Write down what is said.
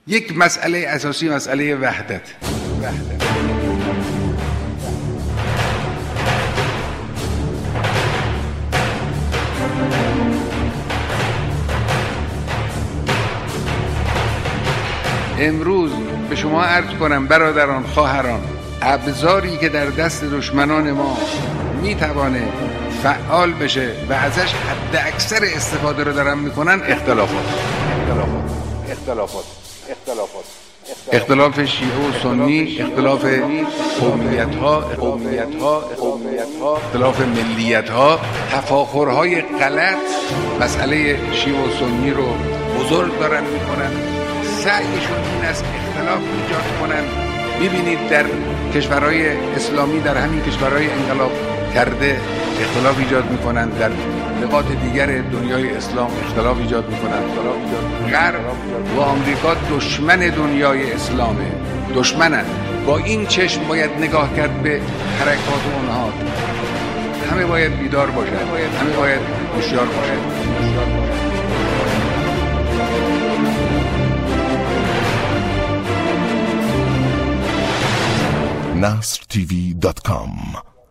یک مسئله اساسی مسئله وحدت. امروز به شما عرض کنم برادران، خواهران، ابزاری که در دست دشمنان ما میتوانه فعال بشه و ازش حد اکثر استفاده رو دارن میکنن اختلاف شیعه و سنی، اختلاف قومیت‌ها، اختلاف ملیت‌ها، تفاخرهای غلط مسئله شیعه و سنی رو بزرگ دارن میکنن. سعیشون این است اختلاف ایجاد کنن. میبینید در کشورهای اسلامی، در همین کشورهای انقلاب کرده اختلاف ایجاد میکنن، در نقاط دیگر دنیای اسلام اختلاف ایجاد میکنن. غرب و آمریکا دشمن دنیای اسلامه، دشمنن. با این چشم باید نگاه کرد به حرکات اونها. همه باید بیدار باشن، همه باید هوشیار باشن. NasrTV.com